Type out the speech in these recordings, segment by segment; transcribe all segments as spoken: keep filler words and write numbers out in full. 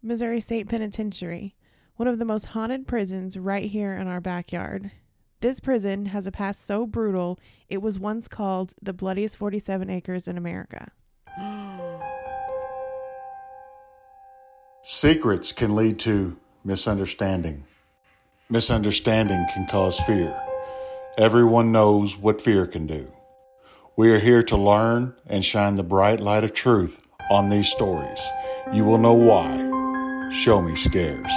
Missouri State Penitentiary, one of the most haunted prisons right here in our backyard. This prison has a past so brutal, it was once called the bloodiest forty-seven acres in America. Secrets can lead to misunderstanding. Misunderstanding can cause fear. Everyone knows what fear can do. We are here to learn and shine the bright light of truth on these stories. You will know why. Show Me Scares.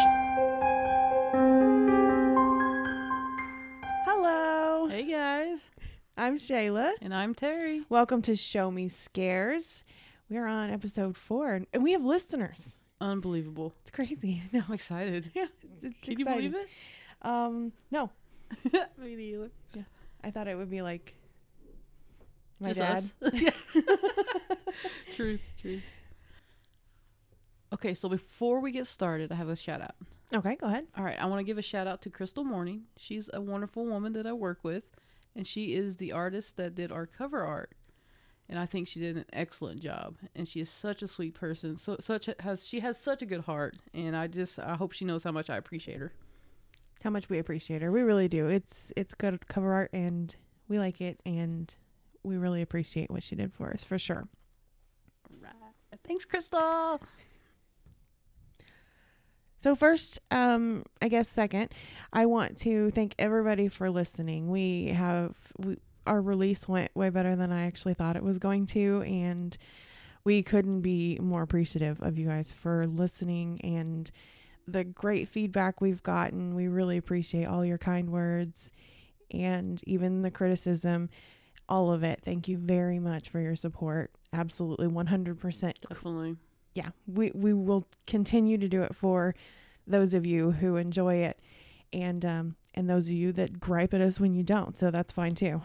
Hello. Hey guys. I'm Shayla. And I'm Terry. Welcome to Show Me Scares. We're on episode four, and we have listeners. Unbelievable. It's crazy. No, I'm excited. Yeah, it's, it's Can exciting. you believe it? Um, no. Me neither. Yeah, I thought it would be like my Just dad. us. Truth, truth. Okay, so before we get started, I have a shout out. Okay, go ahead. All right, I want to give a shout out to Crystal Morning. She's a wonderful woman that I work with, and she is the artist that did our cover art. And I think she did an excellent job. And she is such a sweet person. So such a, has she has such a good heart, and I just I hope she knows how much I appreciate her. How much we appreciate her. We really do. It's it's good cover art, and we like it, and we really appreciate what she did for us, for sure. Right. Thanks, Crystal. So first, um, I guess second, I want to thank everybody for listening. We have we, our release went way better than I actually thought it was going to, and we couldn't be more appreciative of you guys for listening and the great feedback we've gotten. We really appreciate all your kind words and even the criticism, all of it. Thank you very much for your support. Absolutely, one hundred percent. Definitely. Yeah, we, we will continue to do it for those of you who enjoy it, and um and those of you that gripe at us when you don't, so that's fine too.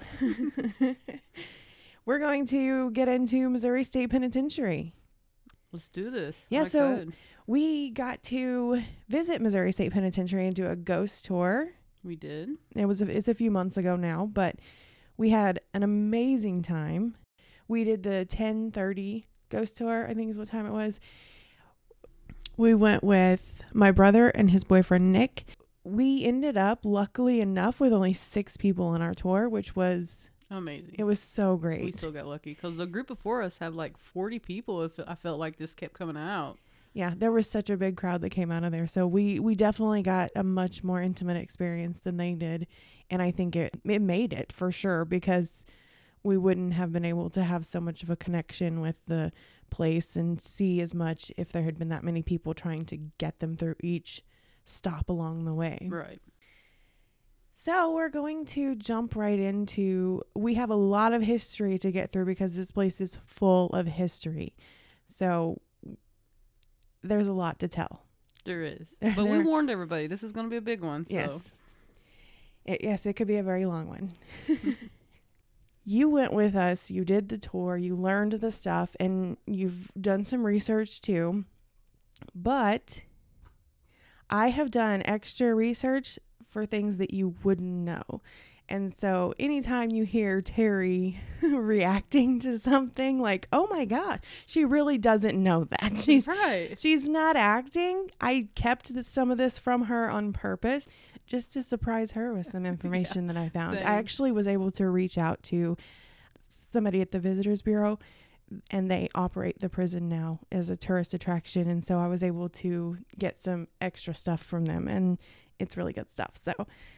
We're going to get into Missouri State Penitentiary. Let's do this. Yeah, I'm so excited. we got to visit Missouri State Penitentiary and do a ghost tour. We did. It was a, it's a few months ago now, but we had an amazing time. We did the ten thirty ghost tour, I think is what time it was. We went with my brother and his boyfriend Nick. We ended up, luckily enough, with only six people on our tour, which was Amazing. it was so great. We still got lucky because the group before us had like forty people. If I felt like just kept coming out. Yeah, there was such a big crowd that came out of there. So we, we definitely got a much more intimate experience than they did. And I think it, it made it for sure, because we wouldn't have been able to have so much of a connection with the place and see as much if there had been that many people trying to get them through each stop along the way. Right. So we're going to jump right into, we have a lot of history to get through because this place is full of history. So there's a lot to tell. There is. But we warned everybody. This is going to be a big one. So. Yes. It, yes, it could be a very long one. You went with us, you did the tour, you learned the stuff, and you've done some research too. But I have done extra research for things that you wouldn't know. And so anytime you hear Terry reacting to something like, oh my gosh, she really doesn't know that. She's right. She's not acting. I kept the, some of this from her on purpose just to surprise her with some information yeah, that I found. Same. I actually was able to reach out to somebody at the Visitors Bureau, and they operate the prison now as a tourist attraction. And so I was able to get some extra stuff from them, and it's really good stuff. So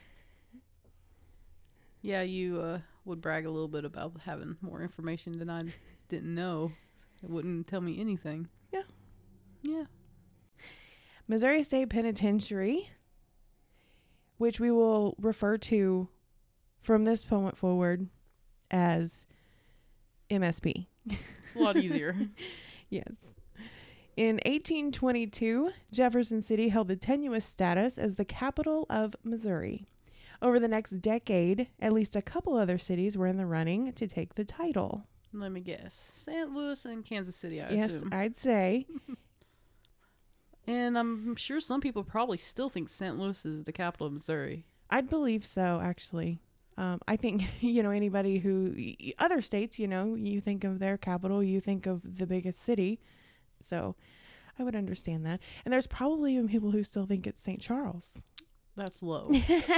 yeah, you uh, would brag a little bit about having more information than I didn't know. It wouldn't tell me anything. Yeah. Yeah. Missouri State Penitentiary, which we will refer to from this moment forward as M S P. It's a lot easier. Yes. In eighteen twenty-two, Jefferson City held the tenuous status as the capital of Missouri. Over the next decade, at least a couple other cities were in the running to take the title. Let me guess. Saint Louis and Kansas City, I yes, assume. I'd say. And I'm sure some people probably still think Saint Louis is the capital of Missouri. I'd believe so, actually. Um, I think, you know, anybody who, other states, you know, you think of their capital, you think of the biggest city. So I would understand that. And there's probably even people who still think it's Saint Charles. That's low.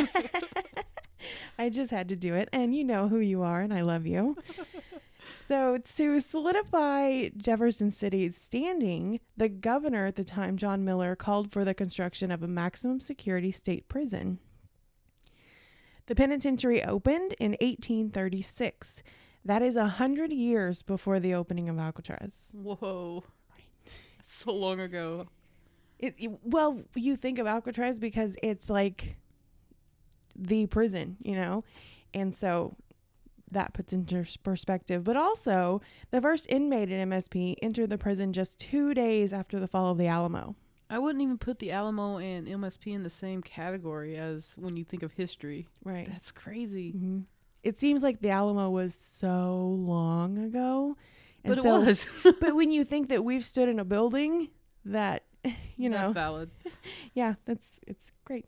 I just had to do it. And you know who you are, and I love you. So to solidify Jefferson City's standing, the governor at the time, John Miller, called for the construction of a maximum security state prison. The penitentiary opened in eighteen thirty-six. That is a hundred years before the opening of Alcatraz. Whoa. So long ago. It, it, well, you think of Alcatraz because it's like the prison, you know? And so that puts into perspective. But also, the first inmate at M S P entered the prison just two days after the fall of the Alamo. I wouldn't even put the Alamo and M S P in the same category as when you think of history. Right. That's crazy. Mm-hmm. It seems like the Alamo was so long ago. And But it so, was. But when you think that we've stood in a building that, you know. That's valid. Yeah, that's it's great.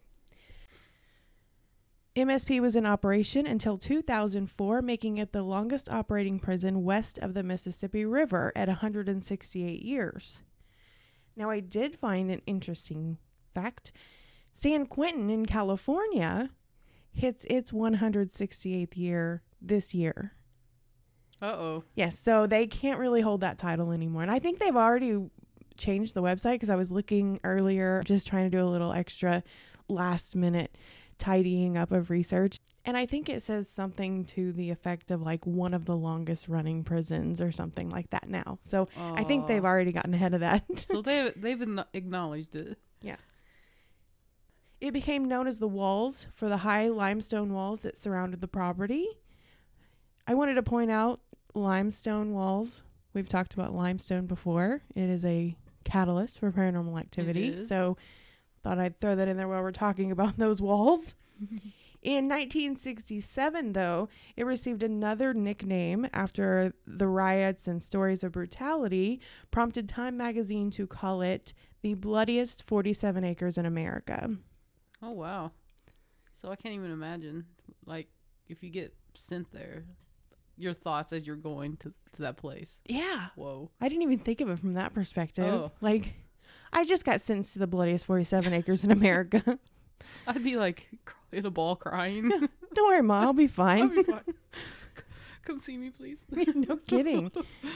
M S P was in operation until two thousand four, making it the longest operating prison west of the Mississippi River at one hundred sixty-eight years. Now, I did find an interesting fact. San Quentin in California hits its one hundred sixty-eighth year this year. Uh-oh. Yes, so they can't really hold that title anymore. And I think they've already changed the website because I was looking earlier, just trying to do a little extra last minute tidying up of research. And I think it says something to the effect of like one of the longest running prisons or something like that now. So Aww. I think they've already gotten ahead of that. So they've, they've acknowledged it. Yeah. It became known as the Walls for the high limestone walls that surrounded the property. I wanted to point out limestone walls. We've talked about limestone before. It is a catalyst for paranormal activity. So thought I'd throw that in there while we're talking about those walls. In nineteen sixty-seven, though, it received another nickname after the riots and stories of brutality prompted Time magazine to call it the bloodiest forty-seven acres in America. Oh, wow. So I can't even imagine, like, if you get sent there, your thoughts as you're going to, to that place. Yeah. Whoa. I didn't even think of it from that perspective. Oh. Like, I just got sentenced to the bloodiest forty-seven acres in America. I'd be like in a ball crying. Don't worry, Ma, I'll be fine. I'll be fine. Come see me, please. No kidding.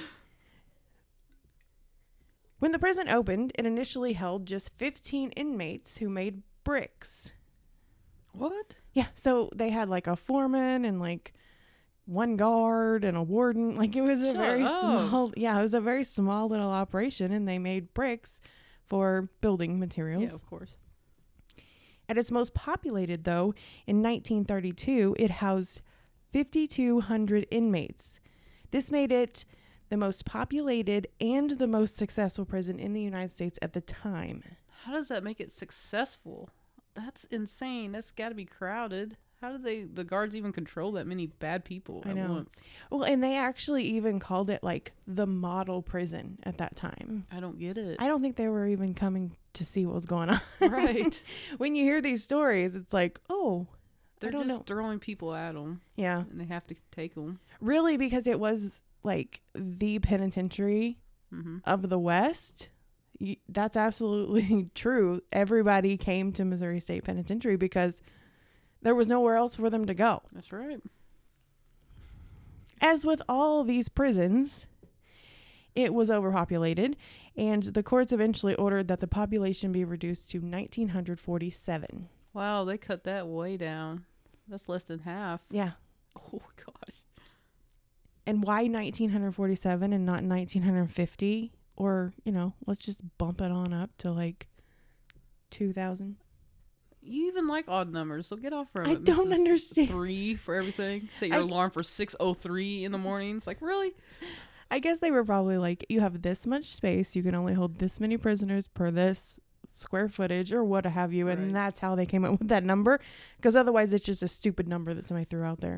When the prison opened, it initially held just fifteen inmates who made bricks. What? Yeah, so they had like a foreman and like one guard and a warden. Like it was a Shut very up. small, yeah, it was a very small little operation, and they made bricks for building materials. Yeah, of course. At its most populated, though, in nineteen thirty-two, it housed fifty-two hundred inmates. This made it the most populated and the most successful prison in the United States at the time. How does that make it successful? That's insane. That's got to be crowded. How do they, the guards even control that many bad people I at know. once? Well, and they actually even called it like the model prison at that time. I don't get it. I don't think they were even coming to see what was going on. Right. When you hear these stories, it's like, oh, They're I don't just know. throwing people at them, Yeah. and they have to take them. Really, because it was like the penitentiary Mm-hmm. of the West. Y- That's absolutely true. Everybody came to Missouri State Penitentiary because there was nowhere else for them to go. That's right. As with all these prisons, it was overpopulated, and the courts eventually ordered that the population be reduced to one thousand nine hundred forty-seven. Wow, they cut that way down. That's less than half. Yeah. Oh, gosh. And why nineteen forty-seven and not nineteen fifty? Or, you know, let's just bump it on up to like two thousand. You even like odd numbers, so get off from I it. don't Missus understand. Three for everything. Set your I- alarm for six oh three in the morning. It's like, really? I guess they were probably like, you have this much space, you can only hold this many prisoners per this square footage or what have you, and Right. that's how they came up with that number, because otherwise it's just a stupid number that somebody threw out there.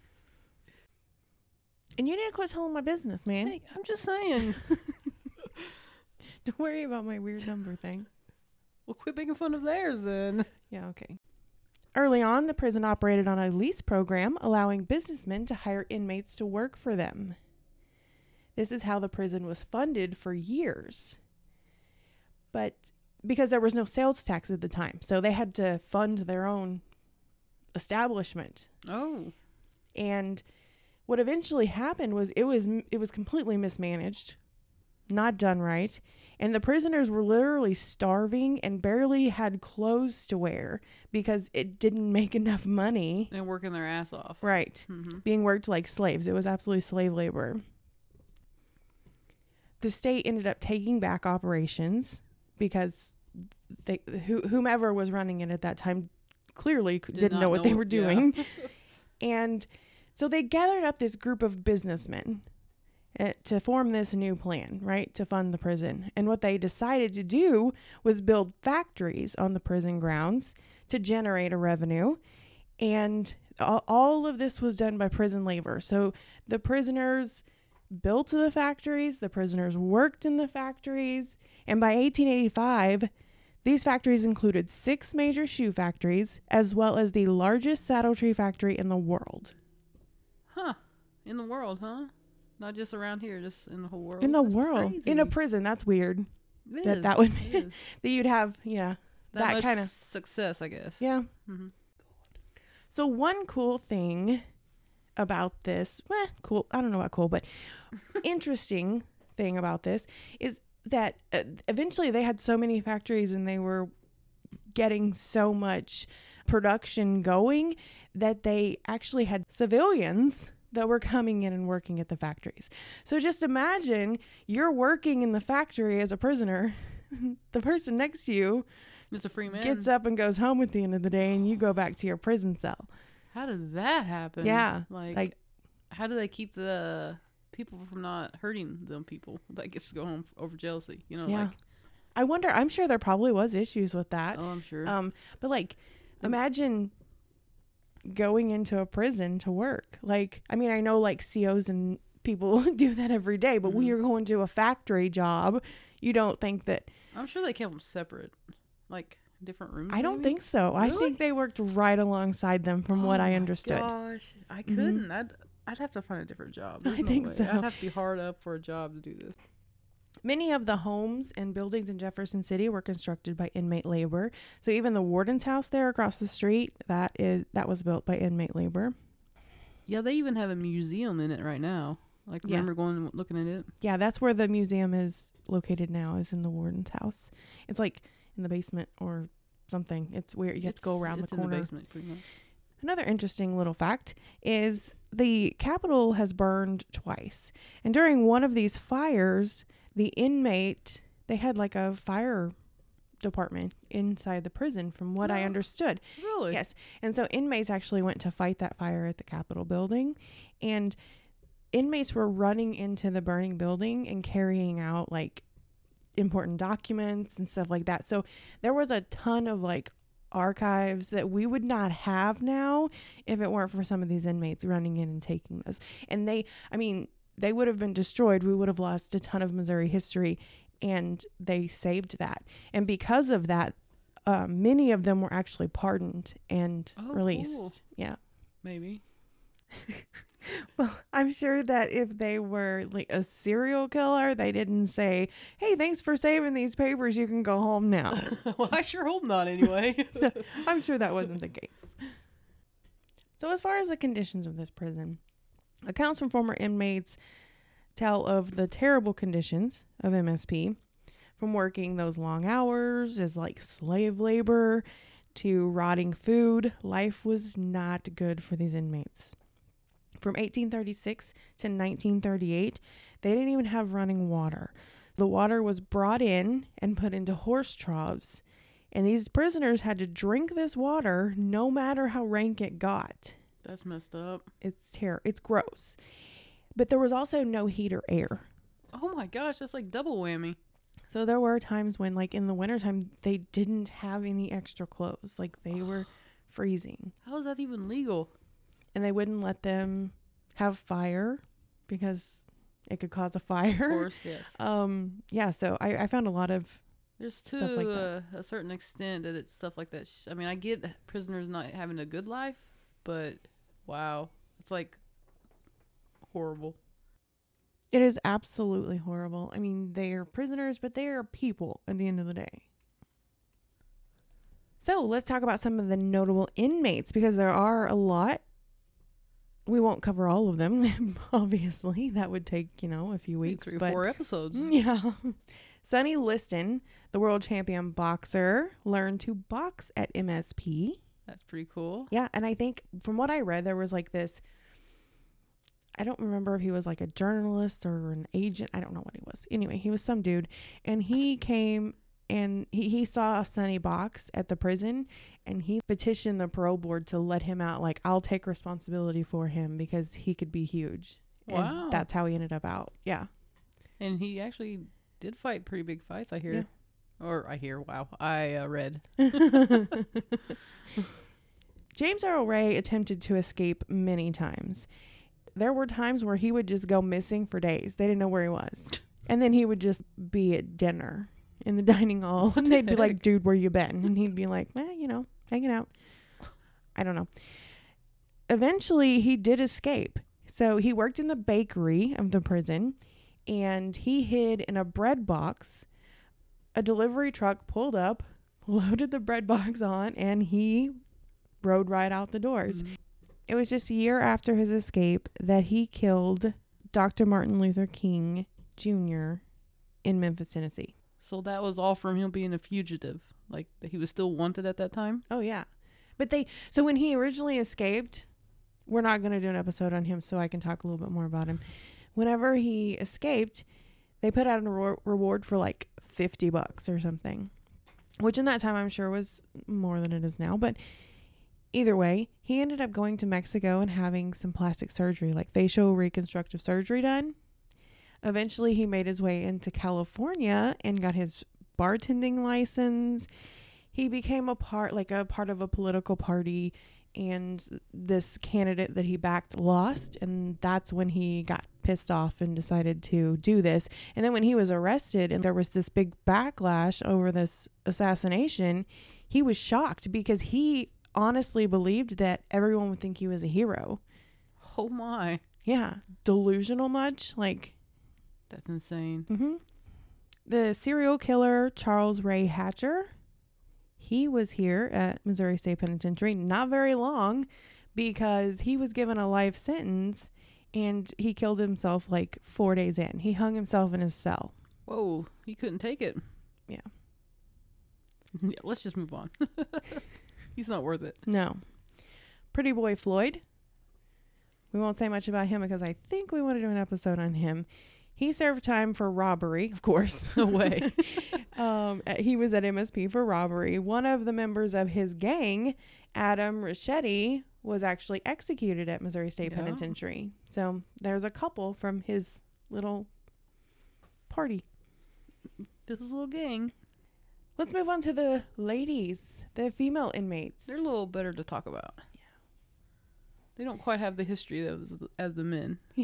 And you need to quit telling my business, man. Hey, I'm just saying. Don't worry about my weird number thing. Well, quit making fun of theirs then. Yeah, okay. Early on, the prison operated on a lease program, allowing businessmen to hire inmates to work for them. This is how the prison was funded for years. But because there was no sales tax at the time, so they had to fund their own establishment. Oh. And what eventually happened was it was it was completely mismanaged, not done right, and the prisoners were literally starving and barely had clothes to wear because it didn't make enough money. And working their ass off. Right. Mm-hmm. Being worked like slaves. It was absolutely slave labor. The state ended up taking back operations because they, who, whomever was running it at that time clearly Did didn't know what know, they were doing. Yeah. And so they gathered up this group of businessmen uh, to form this new plan, right, to fund the prison. And what they decided to do was build factories on the prison grounds to generate a revenue. And all, all of this was done by prison labor. So the prisoners built the factories, the prisoners worked in the factories, and by eighteen eighty-five, these factories included six major shoe factories, as well as the largest saddle tree factory in the world. Huh. In the world, huh? Not just around here, just in the whole world. In the That's world. crazy. In a prison. That's weird. It that is. that would It is. that you'd have, yeah. That, That much kind of success, I guess. Yeah. Mm-hmm. So one cool thing about this, well, cool, I don't know about cool, but interesting thing about this is that uh, eventually they had so many factories and they were getting so much production going that they actually had civilians that were coming in and working at the factories. So just imagine you're working in the factory as a prisoner. The person next to you It's a free man. gets up and goes home at the end of the day and you go back to your prison cell. How does that happen? Yeah. Like, Like, how do they keep the people from not hurting them people that gets to go home over jealousy? You know, yeah. like, I wonder, I'm sure there probably was issues with that. oh, I'm sure. Um, but like, imagine going into a prison to work. Like, I mean, I know like C Os and people do that every day, but mm-hmm. when you're going to a factory job, you don't think that. I'm sure they kept them separate, like different rooms. I don't maybe? think so. Really? I think they worked right alongside them from oh what I my understood. Gosh, I couldn't. Mm-hmm. I'd, I'd have to find a different job. There's I no think way. so. I'd have to be hard up for a job to do this. Many of the homes and buildings in Jefferson City were constructed by inmate labor. So even the warden's house there across the street, that is that was built by inmate labor. Yeah, they even have a museum in it right now. Like, yeah. remember going and looking at it? Yeah, that's where the museum is located now, is in the warden's house. It's like in the basement or something. It's weird. You have it's, to go around it's the corner. In the basement, pretty much. Another interesting little fact is the Capitol has burned twice. And during one of these fires, the inmate, they had like a fire department inside the prison, from what no. I understood. Really? Yes. And so inmates actually went to fight that fire at the Capitol building. And inmates were running into the burning building and carrying out like important documents and stuff like that. So there was a ton of like archives that we would not have now if it weren't for some of these inmates running in and taking those. And they, I mean, they would have been destroyed. We would have lost a ton of Missouri history, and they saved that. And because of that, um, many of them were actually pardoned and oh, released. Cool. Yeah. Maybe. Well, I'm sure that if they were like a serial killer, they didn't say, hey, thanks for saving these papers. You can go home now. Well, I sure hope not anyway. So, I'm sure that wasn't the case. So as far as the conditions of this prison, accounts from former inmates tell of the terrible conditions of M S P, from working those long hours as like slave labor to rotting food. Life was not good for these inmates. From eighteen thirty-six to nineteen thirty-eight, they didn't even have running water. The water was brought in and put into horse troughs, and these prisoners had to drink this water no matter how rank it got. That's messed up. It's ter- It's gross. But there was also no heat or air. Oh my gosh, that's like double whammy. So there were times when, like in the wintertime, they didn't have any extra clothes. Like they were freezing. How is that even legal? And they wouldn't let them have fire because it could cause a fire. Of course, yes. Um, yeah, so I, I found a lot of There's to stuff like uh, a certain extent that it's stuff like that. Sh- I mean, I get prisoners not having a good life, but wow, it's like horrible. It is absolutely horrible. I mean, they are prisoners, but they are people at the end of the day. So let's talk about some of the notable inmates, because there are a lot. We won't cover all of them, obviously. That would take, you know, a few weeks. Three or but four episodes. Yeah. Sonny Liston, the world champion boxer, learned to box at M S P. That's pretty cool. Yeah, and I think from what I read, there was like this, I don't remember if he was like a journalist or an agent. I don't know what he was. Anyway, he was some dude, and he came and he, he saw Sonny box at the prison, and he petitioned the parole board to let him out. Like, I'll take responsibility for him because he could be huge. Wow. And that's how he ended up out. Yeah. And he actually did fight pretty big fights, I hear. Yeah. Or I hear, wow. I uh, read. James Earl Ray attempted to escape many times. There were times where he would just go missing for days. They didn't know where he was. And then he would just be at dinner in the dining hall. And they'd be like, dude, where you been? And he'd be like, eh, you know, hanging out. I don't know. Eventually, he did escape. So he worked in the bakery of the prison, and he hid in a bread box. A delivery truck pulled up, loaded the bread box on, and he rode right out the doors. Mm-hmm. It was just a year after his escape that he killed Doctor Martin Luther King Junior in Memphis, Tennessee. So that was all from him being a fugitive. Like, he was still wanted at that time? Oh, yeah. But they, so when he originally escaped, we're not going to do an episode on him, so I can talk a little bit more about him. Whenever he escaped, they put out a re- reward for like fifty bucks or something, which in that time I'm sure was more than it is now. But either way, he ended up going to Mexico and having some plastic surgery, like facial reconstructive surgery done. Eventually, he made his way into California and got his bartending license. He became a part, like a part of a political party, and this candidate that he backed lost, and that's when he got pissed off and decided to do this. And then when he was arrested and there was this big backlash over this assassination, he was shocked because he honestly believed that everyone would think he was a hero. Oh my. Yeah. Delusional much? Like, that's insane. Mm-hmm. The serial killer Charles Ray Hatcher, he was here at Missouri State Penitentiary not very long because he was given a life sentence and he killed himself like four days in. He hung himself in his cell. Whoa, he couldn't take it. Yeah. Yeah, let's just move on. He's not worth it. No. Pretty Boy Floyd. We won't say much about him because I think we want to do an episode on him. He served time for robbery, of course. No way. um, he was at M S P for robbery. One of the members of his gang, Adam Richetti, was actually executed at Missouri State yeah. Penitentiary. So there's a couple from his little party. This little gang. Let's move on to the ladies, the female inmates. They're a little better to talk about. Yeah. They don't quite have the history as, as the men. Yeah.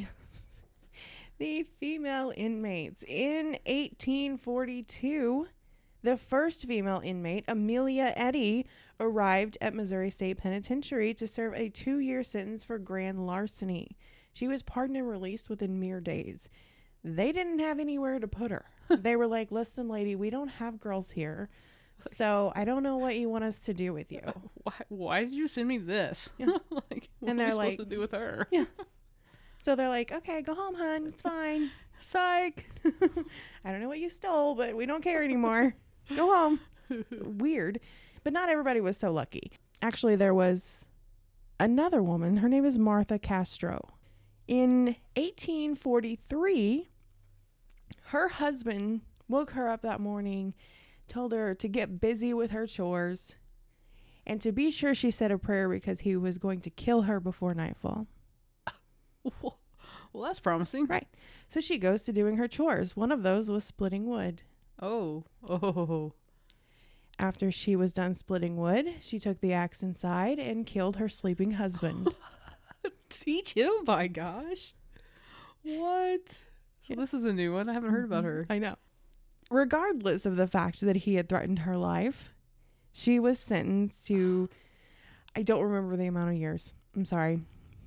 The female inmates. In eighteen forty-two, the first female inmate, Amelia Eddy, arrived at Missouri State Penitentiary to serve a two-year sentence for grand larceny. She was pardoned and released within mere days. They didn't have anywhere to put her. They were like, listen, lady, we don't have girls here, so I don't know what you want us to do with you. Why, why did you send me this? Yeah. Like, what and are they're we like, supposed to do with her? Yeah. So they're like, okay, go home, hon. It's fine. Psych. I don't know what you stole, but we don't care anymore. Go home. Weird. But not everybody was so lucky. Actually, there was another woman. Her name is Martha Castro. In eighteen forty-three, her husband woke her up that morning, told her to get busy with her chores, and to be sure she said a prayer because he was going to kill her before nightfall. Well, that's promising. Right. So she goes to doing her chores. One of those was splitting wood. Oh. Oh. After she was done splitting wood, she took the axe inside and killed her sleeping husband. Teach him, by gosh. What? So yeah. This is a new one. I haven't heard about her. I know. Regardless of the fact that he had threatened her life, she was sentenced to, I don't remember the amount of years. I'm sorry.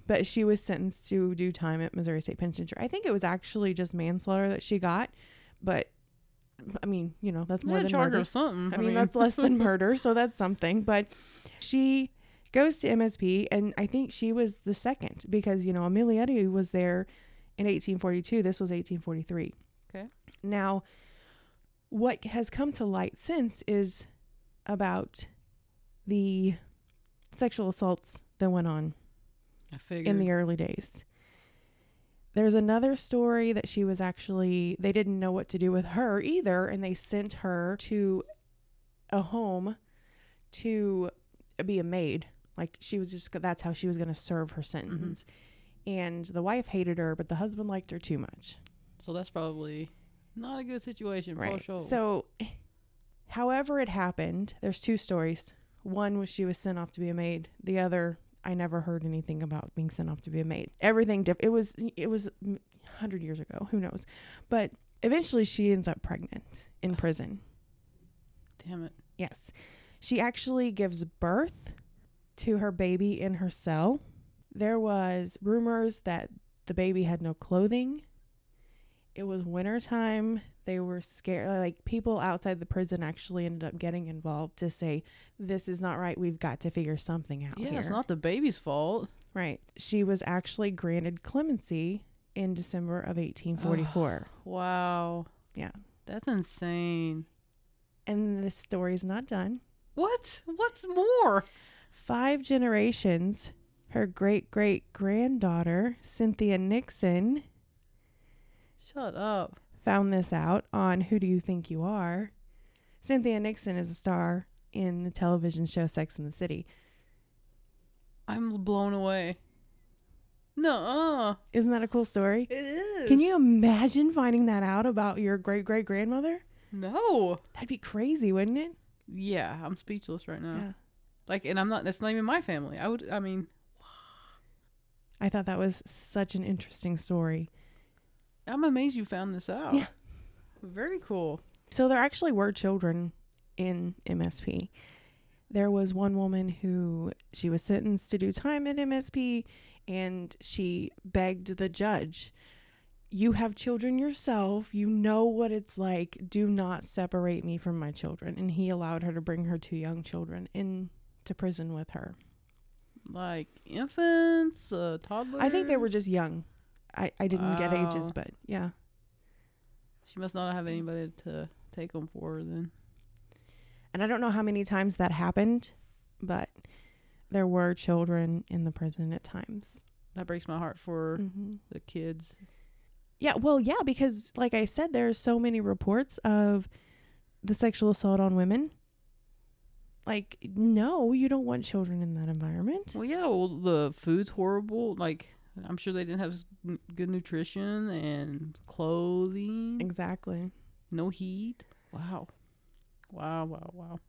but she was sentenced to do time at Missouri State Penitentiary. I think it was actually just manslaughter that she got, but I mean, you know, that's more Yeah, than charge her murder. with something. I mean, that's less than murder, so that's something. But she goes to M S P, and I think she was the second because, you know, Emilietti was there in eighteen forty-two. This was eighteen forty-three. Okay. Now, what has come to light since is about the sexual assaults that went on I figured. in the early days. There's another story that she was actually, they didn't know what to do with her either, and they sent her to a home to be a maid. Like, she was just, that's how she was going to serve her sentence. Mm-hmm. And the wife hated her, but the husband liked her too much. So that's probably not a good situation for Right. sure. So, however it happened, there's two stories. One was she was sent off to be a maid. The other, I never heard anything about being sent off to be a maid. Everything diff- it was it was one hundred years ago. Who knows? But eventually she ends up pregnant in prison. Damn it. Yes. She actually gives birth to her baby in her cell. There was rumors that the baby had no clothing. It was wintertime. They were scared. Like, people outside the prison actually ended up getting involved to say, this is not right. We've got to figure something out Yeah, here. it's not the baby's fault. Right. She was actually granted clemency in December of eighteen forty-four. Wow. Yeah. That's insane. And this story's not done. What? What's more? Five generations, her great-great-granddaughter, Cynthia Nixon, Shut up. found this out on Who Do You Think You Are? Cynthia Nixon is a star in the television show Sex and the City. I'm blown away. Nuh-uh. Isn't that a cool story? It is. Can you imagine finding that out about your great-great-grandmother? No. That'd be crazy, wouldn't it? Yeah, I'm speechless right now. Yeah. Like, and I'm not, that's not even my family. I would, I mean, I thought that was such an interesting story. I'm amazed you found this out. Yeah. Very cool. So there actually were children in M S P. There was one woman who, she was sentenced to do time at M S P, and she begged the judge, you have children yourself. You know what it's like. Do not separate me from my children. And he allowed her to bring her two young children into prison with her. Like infants, uh, toddlers? I think they were just young. I, I didn't get Wow. ages, but yeah. She must not have anybody to take them for her then. And I don't know how many times that happened, but there were children in the prison at times. That breaks my heart for Mm-hmm. the kids. Yeah, well, yeah, because like I said, there's so many reports of the sexual assault on women. Like, no, you don't want children in that environment. Well, yeah, well, the food's horrible. Like, I'm sure they didn't have n- good nutrition and clothing. Exactly. No heat. Wow. Wow, wow, wow.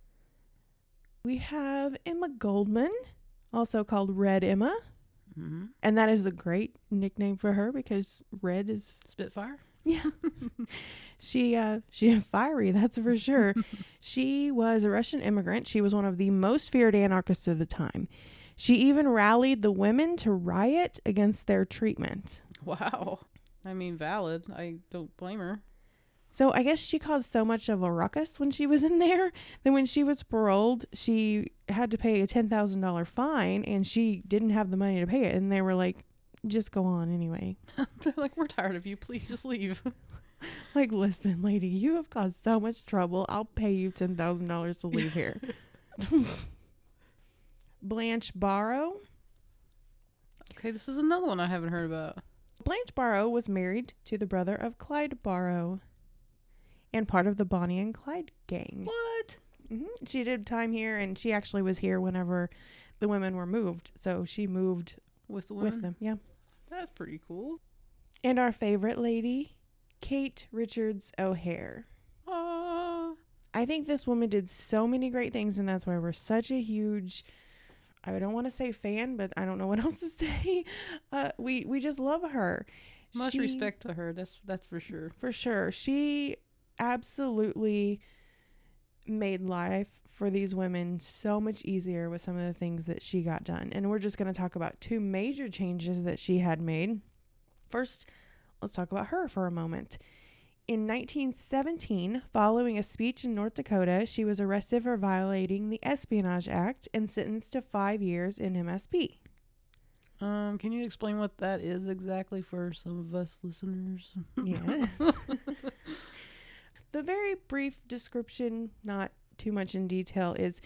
We have Emma Goldman, also called Red Emma. Mm-hmm. And that is a great nickname for her because red is, Spitfire? yeah. she, uh, she fiery, that's for sure. She was a Russian immigrant. She was one of the most feared anarchists of the time. She even rallied the women to riot against their treatment. Wow. I mean, valid. I don't blame her. So I guess she caused so much of a ruckus when she was in there that when she was paroled, she had to pay a ten thousand dollars fine and she didn't have the money to pay it. And they were like, just go on anyway. They're like, we're tired of you. Please just leave. Like, listen, lady, you have caused so much trouble. I'll pay you ten thousand dollars to leave here. Blanche Barrow. Okay, this is another one I haven't heard about. Blanche Barrow was married to the brother of Clyde Barrow and part of the Bonnie and Clyde gang. What? hmm She did time here, and she actually was here whenever the women were moved. So she moved With the women? with them. Yeah. That's pretty cool. And our favorite lady, Kate Richards O'Hare. Uh, I think this woman did so many great things, and that's why we're such a huge, I don't want to say fan, but I don't know what else to say. Uh, we, we just love her. much She- respect to her. That's that's for sure. For sure. She absolutely made life for these women so much easier with some of the things that she got done. And we're just going to talk about two major changes that she had made. First, let's talk about her for a moment. In nineteen seventeen, following a speech in North Dakota, she was arrested for violating the Espionage Act and sentenced to five years in M S P. Um, can you explain what that is exactly for some of us listeners? Yeah. The very brief description, not too much in detail, is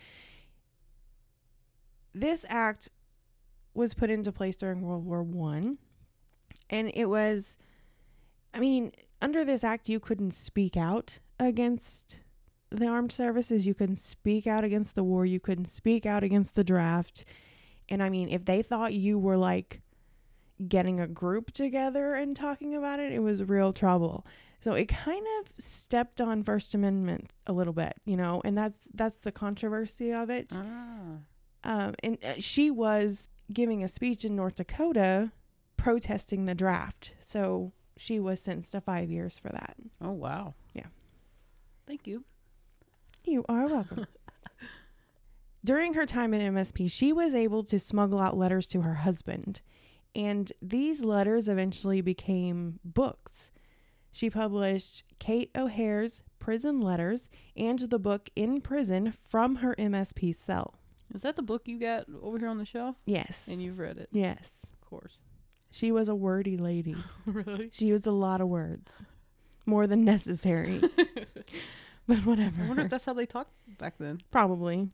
this act was put into place during World War One, and it was, I mean, under this act, you couldn't speak out against the armed services. You couldn't speak out against the war. You couldn't speak out against the draft. And I mean, if they thought you were like getting a group together and talking about it, it was real trouble. So it kind of stepped on First Amendment a little bit, you know, and that's that's the controversy of it. Ah. Um, and she was giving a speech in North Dakota protesting the draft. So she was sentenced to five years for that. Oh, wow. Yeah. Thank you. You are welcome. During her time at M S P, she was able to smuggle out letters to her husband. And these letters eventually became books. She published Kate O'Hare's Prison Letters and the book In Prison from her M S P cell. Is that the book you got over here on the shelf? Yes. And you've read it? Yes. Of course. She was a wordy lady. Really? She used a lot of words. More than necessary. But whatever. I wonder if that's how they talked back then. Probably.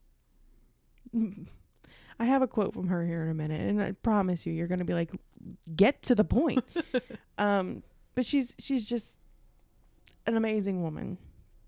I have a quote from her here in a minute, and I promise you, you're going to be like, get to the point. um, but she's she's just an amazing woman.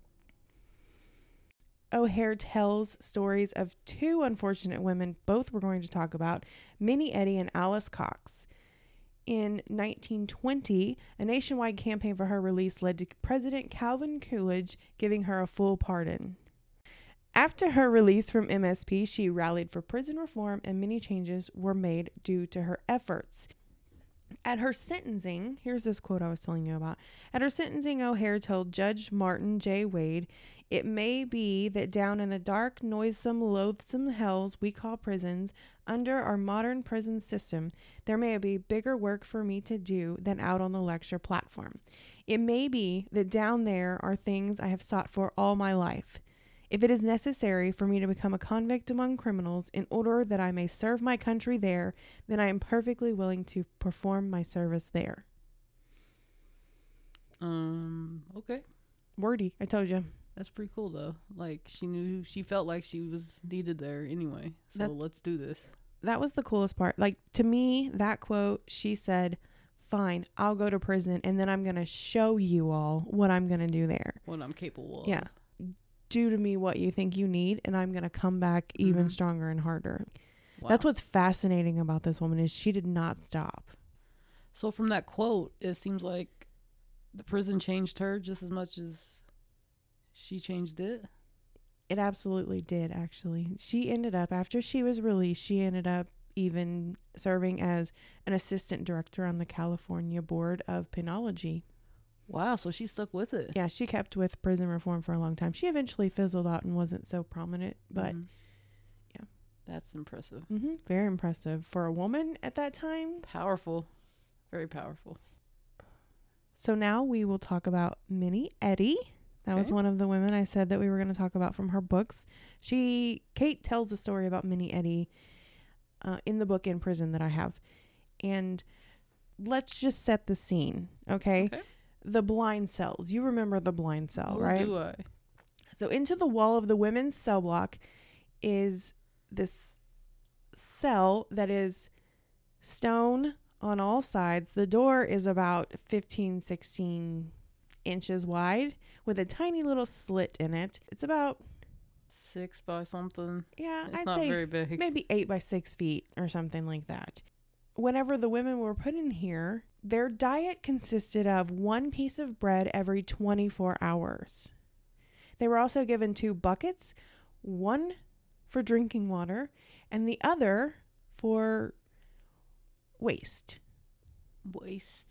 O'Hare tells stories of two unfortunate women, both we're going to talk about, Minnie Eddy and Alice Cox. In nineteen twenty, a nationwide campaign for her release led to President Calvin Coolidge giving her a full pardon. After her release from M S P, she rallied for prison reform, and many changes were made due to her efforts. At her sentencing, here's this quote I was telling you about. At her sentencing, O'Hare told Judge Martin J. Wade, "It may be that down in the dark, noisome, loathsome hells we call prisons, under our modern prison system, there may be bigger work for me to do than out on the lecture platform. It may be that down there are things I have sought for all my life. If it is necessary for me to become a convict among criminals in order that I may serve my country there, then I am perfectly willing to perform my service there." Um, okay. Wordy, I told you. That's pretty cool, though. Like, she knew, she felt like she was needed there anyway. So That's- let's do this. That was the coolest part. Like, to me, that quote, she said, fine, I'll go to prison, and then I'm going to show you all what I'm going to do there. What I'm capable of. Yeah. Do to me what you think you need, and I'm going to come back even Mhm. stronger and harder. Wow. That's what's fascinating about this woman is she did not stop. So from that quote, it seems like the prison changed her just as much as she changed it. It absolutely did, actually. She ended up, after she was released, she ended up even serving as an assistant director on the California Board of Penology. Wow, so she stuck with it. Yeah, she kept with prison reform for a long time. She eventually fizzled out and wasn't so prominent, but Mhm. yeah. That's impressive. hmm very impressive for a woman at that time. Powerful. Very powerful. So now we will talk about Minnie Eddy. That was Okay. one of the women I said that we were going to talk about from her books. She, Kate tells a story about Minnie Eddy uh, in the book In Prison that I have. And let's just set the scene, okay? Okay. The blind cells. You remember the blind cell, Or right? do I? So into the wall of the women's cell block is this cell that is stone on all sides. The door is about fifteen, sixteen inches wide with a tiny little slit in it. It's about, Six by something. yeah, It's I'd not say very big. maybe eight by six feet or something like that. Whenever the women were put in here, their diet consisted of one piece of bread every twenty-four hours. They were also given two buckets, one for drinking water and the other for waste. Waste.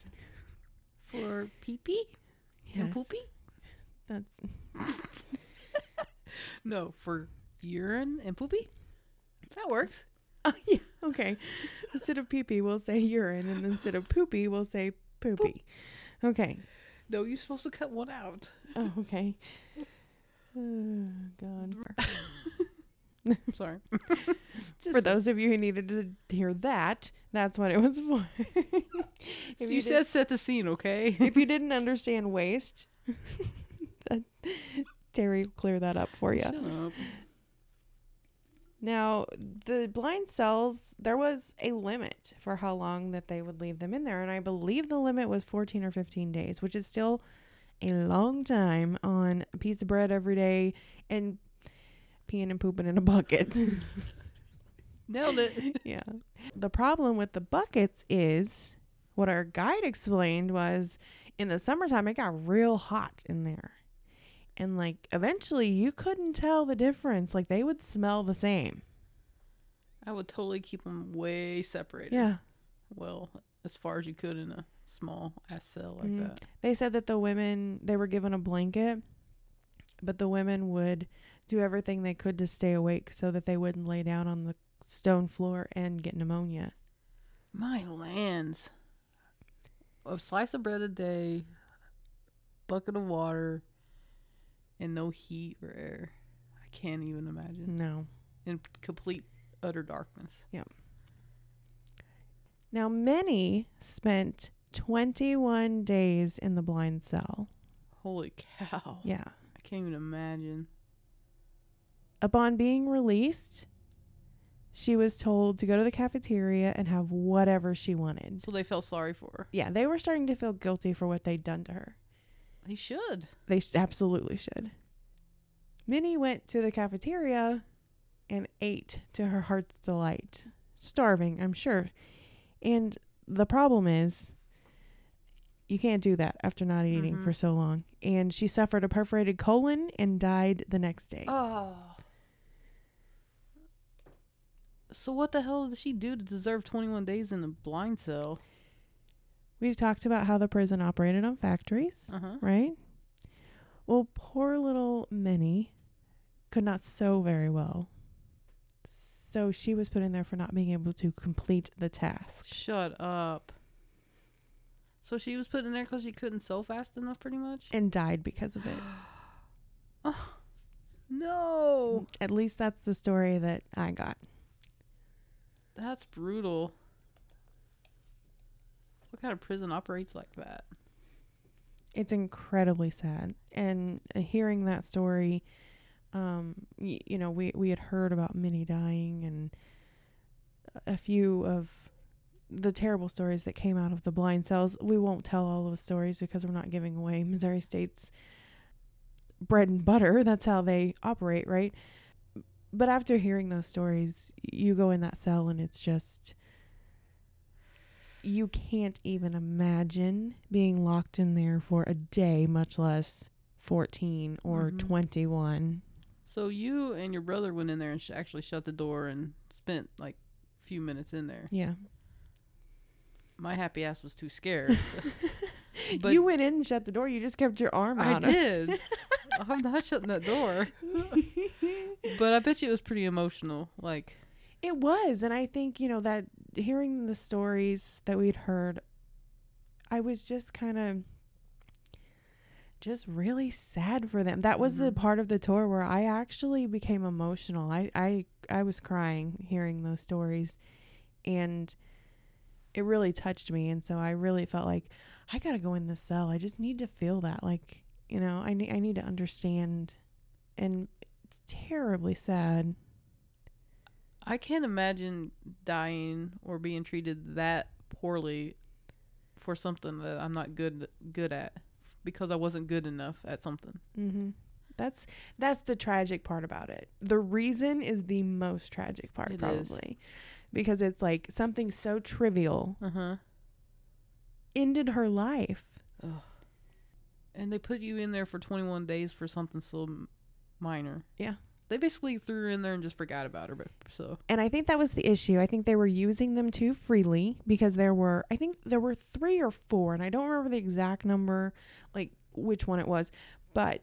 For pee-pee? And Yes. poopy? That's No, for urine and poopy? That works. Oh, yeah. Okay. Instead of pee pee, we'll say urine. And instead of poopy, we'll say poopy. Poop. Okay. No, you're supposed to cut one out. Oh, okay. Oh, God. I'm sorry. For those of you who needed to hear that, that's what it was for. So you, you said did, set the scene, okay? If you didn't understand waste, that, Terry will clear that up for you. Shut up. Now, the blind cells, there was a limit for how long that they would leave them in there. And I believe the limit was fourteen or fifteen days, which is still a long time on a piece of bread every day and peeing and pooping in a bucket. Nailed it. Yeah. The problem with the buckets is what our guide explained was in the summertime, it got real hot in there. And like eventually you couldn't tell the difference. Like they would smell the same. I would totally keep them way separated. Yeah. Well, as far as you could in a small ass cell like mm. that. They said that the women, they were given a blanket, but the women would do everything they could to stay awake so that they wouldn't lay down on the stone floor and get pneumonia. My lands. A slice of bread a day, bucket of water, and no heat or air. I can't even imagine. No. In complete, utter darkness. Yeah. Now, many spent twenty-one days in the blind cell. Holy cow. Yeah. I can't even imagine. Upon being released, she was told to go to the cafeteria and have whatever she wanted. So they felt sorry for her. Yeah, they were starting to feel guilty for what they'd done to her. They should. They sh- absolutely should. Minnie went to the cafeteria and ate to her heart's delight. Starving, I'm sure. And the problem is, you can't do that after not eating mm-hmm. for so long. And she suffered a perforated colon and died the next day. Oh. So what the hell did she do to deserve twenty-one days in a blind cell? We've talked about how the prison operated on factories, uh-huh. right? Well, poor little Minnie could not sew very well. So she was put in there for not being able to complete the task. Shut up. So she was put in there because she couldn't sew fast enough, pretty much? And died because of it. Oh, no. At least that's the story that I got. That's brutal. What kind of prison operates like that? It's incredibly sad. And uh, hearing that story, um, y- you know, we, we had heard about Minnie dying and a few of the terrible stories that came out of the blind cells. We won't tell all of the stories because we're not giving away Missouri State's bread and butter. That's how they operate, right? But after hearing those stories, you go in that cell and it's just, you can't even imagine being locked in there for a day, much less fourteen or mm-hmm. twenty-one. So you and your brother went in there and sh- actually shut the door and spent like a few minutes in there. Yeah. My happy ass was too scared. But you went in and shut the door. You just kept your arm out. I did. I'm not shutting that door. But I bet you it was pretty emotional. Like it was. And I think, you know, that hearing the stories that we'd heard, I was just kind of just really sad for them. That was mm-hmm. the part of the tour where I actually became emotional. I, I, I was crying hearing those stories, and it really touched me. And so I really felt like I got to go in the cell. I just need to feel that. Like, you know, I need, I need to understand. And it's terribly sad. I can't imagine dying or being treated that poorly for something that I'm not good good at because I wasn't good enough at something. Mm-hmm. That's that's the tragic part about it. The reason is the most tragic part, it probably, is. Because it's like something so trivial uh-huh. ended her life. Ugh. And they put you in there for twenty-one days for something so m- minor. Yeah. They basically threw her in there and just forgot about her. But, so And I think that was the issue. I think they were using them too freely because there were, I think there were three or four, and I don't remember the exact number, like which one it was, but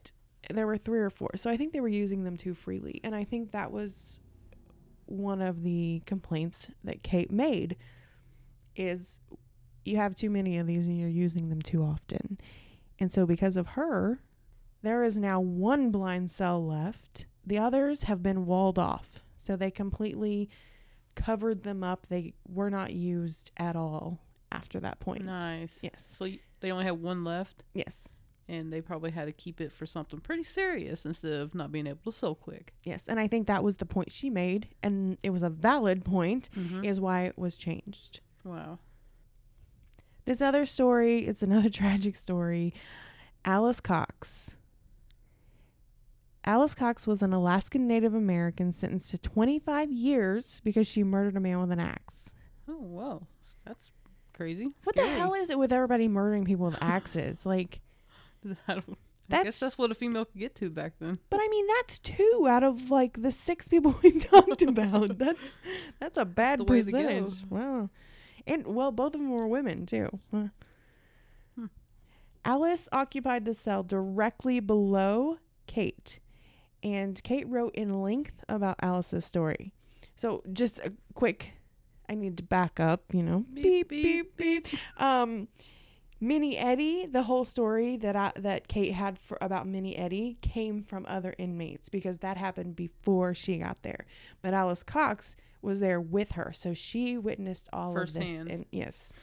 there were three or four. So I think they were using them too freely. And I think that was one of the complaints that Kate made, is you have too many of these and you're using them too often. And so because of her, there is now one blind cell left. The others have been walled off. So they completely covered them up. They were not used at all after that point. Nice. Yes. So y- they only have one left, Yes. and they probably had to keep it for something pretty serious instead of not being able to sew quick. Yes. And I think that was the point she made. And it was a valid point, Mm-hmm. is why it was changed. Wow. This other story, it's another tragic story. Alice Cox. Alice Cox was an Alaskan Native American sentenced to twenty-five years because she murdered a man with an axe. Oh, wow. That's crazy. What Scary. the hell is it with everybody murdering people with axes? Like, I, don't, I That's- guess that's what a female could get to back then. but I mean, that's two out of like the six people we talked about. That's that's a bad the way to go. percentage. Wow. And well, both of them were women too. Huh. Hmm. Alice occupied the cell directly below Kate, and Kate wrote in length about Alice's story. So just a quick, I need to back up, you know. Beep, beep, beep. Um, Minnie Eddie, the whole story that I, that Kate had for about Minnie Eddie came from other inmates because that happened before she got there. But Alice Cox was there with her, so she witnessed all of this. Firsthand. And yes,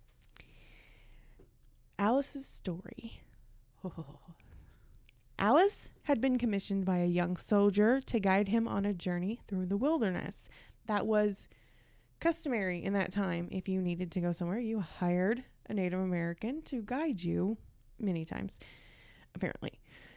Alice's story. Alice had been commissioned by a young soldier to guide him on a journey through the wilderness. That was customary in that time. If you needed to go somewhere, you hired a Native American to guide you many times, apparently.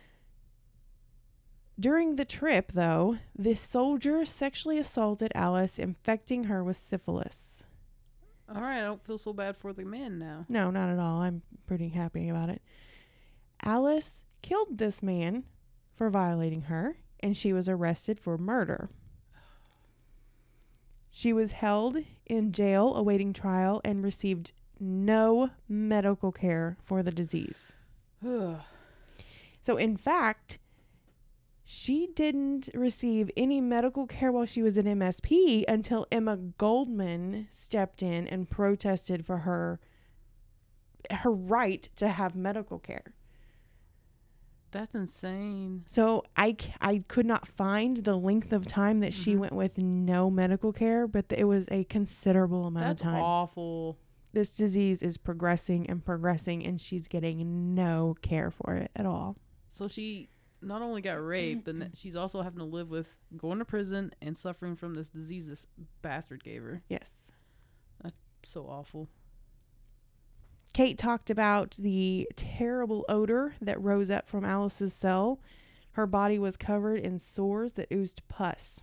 During the trip, though, this soldier sexually assaulted Alice, infecting her with syphilis. All right, I don't feel so bad for the men now. No, not at all. I'm pretty happy about it. Alice killed this man for violating her, and she was arrested for murder. She was held in jail awaiting trial and received no medical care for the disease. So, in fact, she didn't receive any medical care while she was in M S P until Emma Goldman stepped in and protested for her her right to have medical care. That's insane. So I, c- I could not find the length of time that she Mhm. went with no medical care, but th- it was a considerable amount That's of time. awful. This disease is progressing and progressing, and she's getting no care for it at all. So she not only got raped, but n- she's also having to live with going to prison and suffering from this disease this bastard gave her. Yes. So awful. Kate talked about the terrible odor that rose up from Alice's cell. Her body was covered in sores that oozed pus.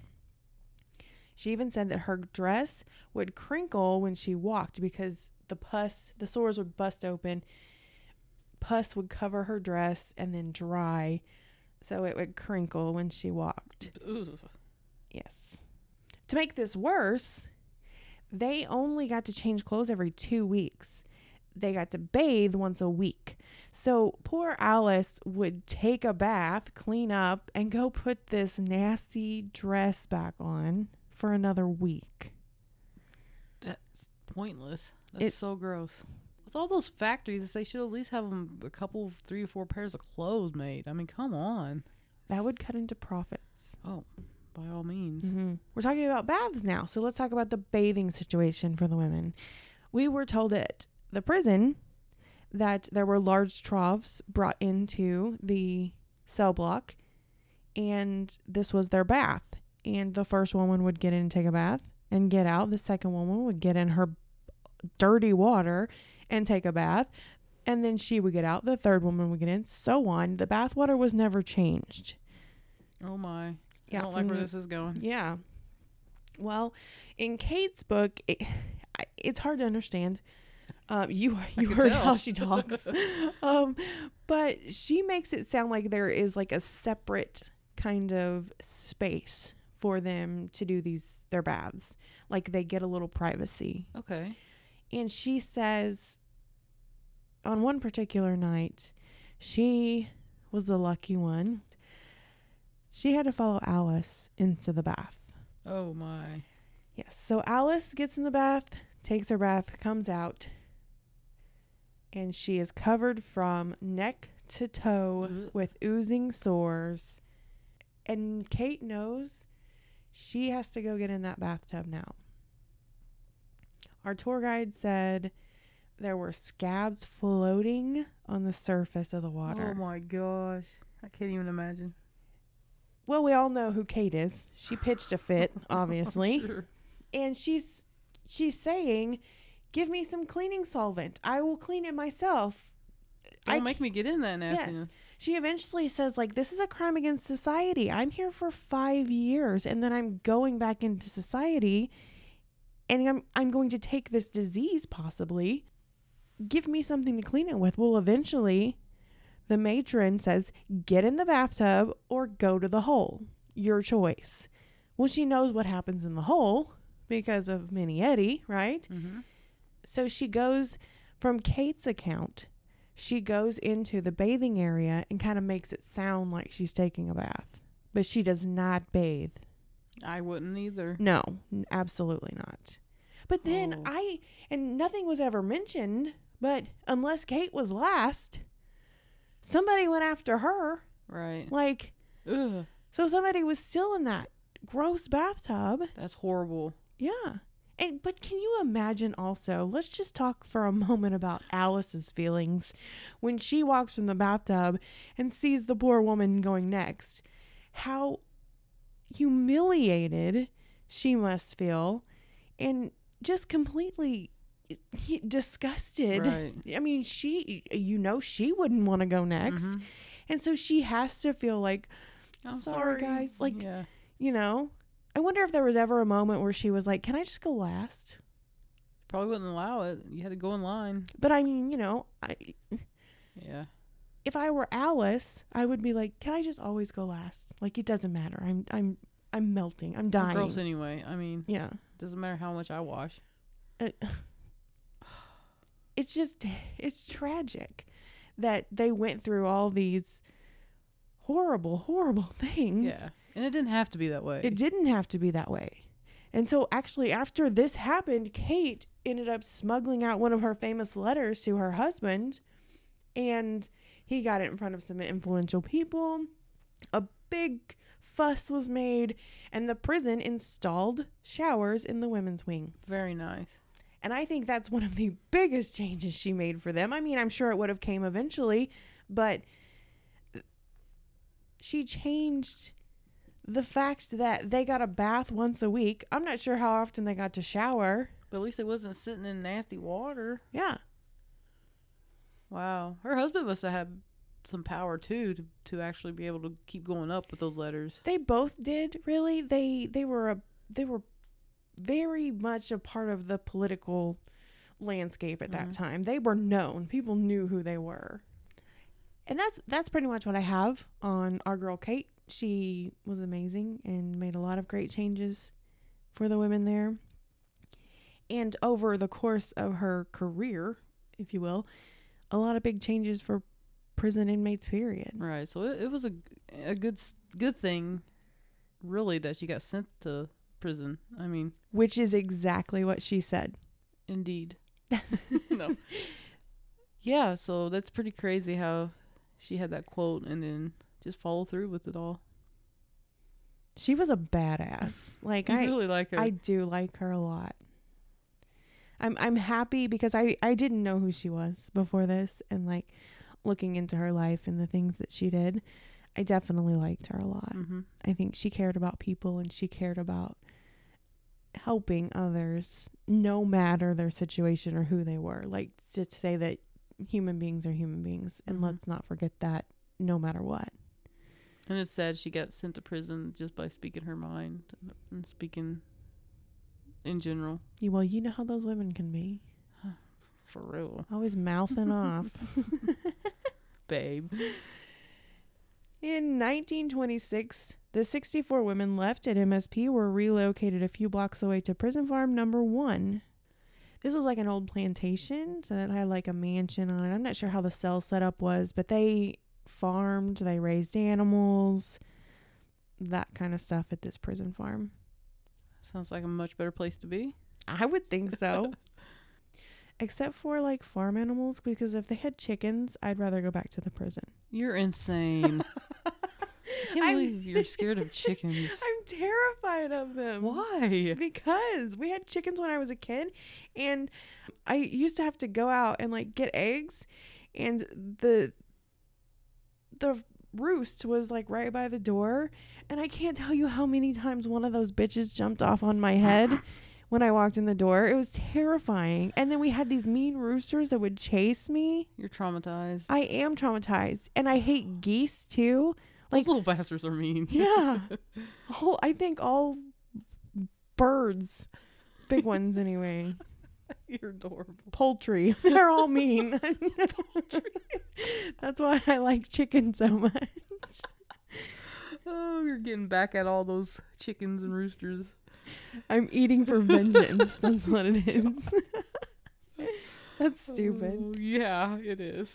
She even said that her dress would crinkle when she walked because the pus, the sores would bust open. Pus would cover her dress and then dry, so it would crinkle when she walked. Ugh. Yes. To make this worse, they only got to change clothes every two weeks. They got to bathe once a week. So poor Alice would take a bath, clean up, and go put this nasty dress back on for another week. That's pointless. That's It- so gross. With all those factories, they should at least have them a couple, three or four pairs of clothes made. I mean, come on. That would cut into profits. Oh, by all means. Mm-hmm. We're talking about baths now, so let's talk about the bathing situation for the women. We were told at the prison that there were large troughs brought into the cell block, and this was their bath. And the first woman would get in and take a bath and get out. The second woman would get in her dirty water and take a bath, and then she would get out. The third woman would get in, so on. The bath water was never changed. Oh, my. Yeah, I don't like from where the- this is going. Yeah. Well, in Kate's book, it, I- it's hard to understand. Um, you you can heard tell. how she talks, um, but she makes it sound like there is like a separate kind of space for them to do these their baths, like they get a little privacy. Okay. And she says, on one particular night, she was the lucky one. she had to follow Alice into the bath. Oh, my. Yes. So Alice gets in the bath, takes her bath, comes out, and she is covered from neck to toe Ugh. with oozing sores. And Kate knows she has to go get in that bathtub now. Our tour guide said there were scabs floating on the surface of the water. Oh, my gosh. I can't even imagine. Well, we all know who Kate is. She pitched a fit, obviously. Sure. And she's she's saying, give me some cleaning solvent. I will clean it myself. Don't I make c- me get in that nastiness. Yes. She eventually says, like, this is a crime against society. I'm here for five years, and then I'm going back into society, and I'm I'm going to take this disease, possibly. Give me something to clean it with. Well, eventually, the matron says, get in the bathtub or go to the hole. Your choice. Well, she knows what happens in the hole because of Minnie Eddie, right? Mm-hmm. So she goes, from Kate's account, she goes into the bathing area and kind of makes it sound like she's taking a bath. But she does not bathe. I wouldn't either. No, n- absolutely not. But then Oh. I, and nothing was ever mentioned, but unless Kate was last, somebody went after her. Right. Like, Ugh. so somebody was still in that gross bathtub. That's horrible. Yeah. And but can you imagine also, let's just talk for a moment about Alice's feelings when she walks from the bathtub and sees the poor woman going next. How humiliated she must feel and just completely disgusted. Right. I mean, she, you know, she wouldn't want to go next. Mhm. And so she has to feel like, I'm sorry, sorry, guys. Like, yeah. you know, I wonder if there was ever a moment where she was like, can I just go last? Probably wouldn't allow it. You had to go in line. But I mean, you know, I, Yeah. if I were Alice, I would be like, can I just always go last? Like, it doesn't matter. I'm, I'm, I'm melting. I'm I'm dying. gross anyway. I mean, Yeah. doesn't matter how much I wash. It's just, it's tragic that they went through all these horrible, horrible things. Yeah. And it didn't have to be that way. It didn't have to be that way. And so actually after this happened, Kate ended up smuggling out one of her famous letters to her husband, and he got it in front of some influential people. A big fuss was made, and the prison installed showers in the women's wing. Very nice. And I think that's one of the biggest changes she made for them. I mean, I'm sure it would have came eventually, but she changed the fact that they got a bath once a week. I'm not sure how often they got to shower. But at least it wasn't sitting in nasty water. Yeah. Wow. Her husband must have had some power too to, to actually be able to keep going up with those letters. They both did, really. They they were a they were very much a part of the political landscape at that Mhm. time. They were known. People knew who they were. And that's that's pretty much what I have on our girl Kate. She was amazing and made a lot of great changes for the women there. And over the course of her career, if you will, a lot of big changes for prison inmates, period. Right. So it, it was a, a good s- good thing, really, that she got sent to prison. I mean, Which is exactly what she said. indeed. No. Yeah, so that's pretty crazy how she had that quote and then just follow through with it all. She was a badass. Like I I really like her. I do like her a lot. I'm I'm happy because I, I didn't know who she was before this, and like looking into her life and the things that she did, I definitely liked her a lot. mm-hmm. I think she cared about people and she cared about helping others no matter their situation or who they were. Like to say that human beings are human beings, and Mhm. let's not forget that no matter what. And it's sad she got sent to prison just by speaking her mind and speaking in general. You, well, you know how those women can be. For real. Always mouthing off. Babe. In nineteen twenty-six, the sixty-four women left at M S P were relocated a few blocks away to Prison Farm Number One. This was like an old plantation, so it had like a mansion on it. I'm not sure how the cell setup was, but they farmed, they raised animals. that kind of stuff at this prison farm. Sounds like a much better place to be. I would think so. Except for like farm animals, because if they had chickens, I'd rather go back to the prison. You're insane. I can't I'm- believe you're scared of chickens. I'm terrified of them. Why? Because we had chickens when I was a kid, and I used to have to go out and like get eggs, and the the roost was like right by the door, and I can't tell you how many times one of those bitches jumped off on my head when I walked in the door. It was terrifying. And then we had these mean roosters that would chase me. You're traumatized. I am traumatized, and I hate geese too. Like, Like, little bastards are mean. yeah. Whole, I think all birds, big ones anyway, You're adorable. poultry, they're all mean. That's why I like chicken so much. Oh, you're getting back at all those chickens and roosters. I'm eating for vengeance. That's what it is. That's stupid. Oh, yeah, it is.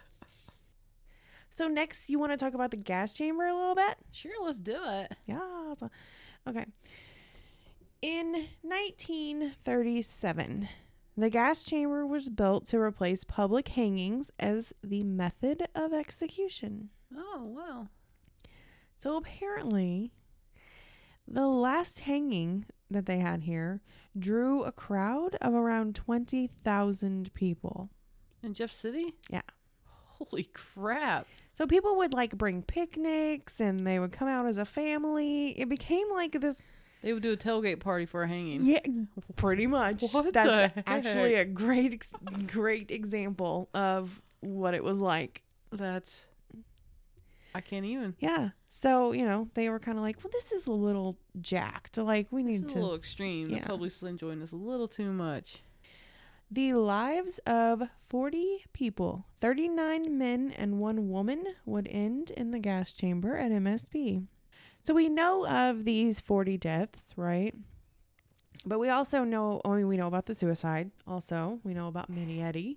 So next, you want to talk about the gas chamber a little bit? Sure, let's do it. Yeah. so- Okay. In nineteen thirty-seven, the gas chamber was built to replace public hangings as the method of execution. Oh, wow. So apparently, the last hanging that they had here drew a crowd of around twenty thousand people. In Jeff City? Yeah. Holy crap. So people would like bring picnics and they would come out as a family. It became like this. They would do a tailgate party for a hanging. Yeah, pretty much. What That's the actually heck? a great, ex- great example of what it was like. That's... I can't even. Yeah. So, you know, they were kind of like, well, this is a little jacked. Like, we This need is to. a little extreme. yeah. The public's enjoying this a little too much. The lives of forty people, thirty-nine men and one woman, would end in the gas chamber at M S P. So we know of these forty deaths, right? But we also know, I mean, we know about the suicide. Also, we know about Minnie Eddie.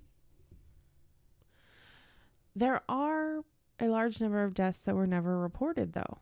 There are a large number of deaths that were never reported, though.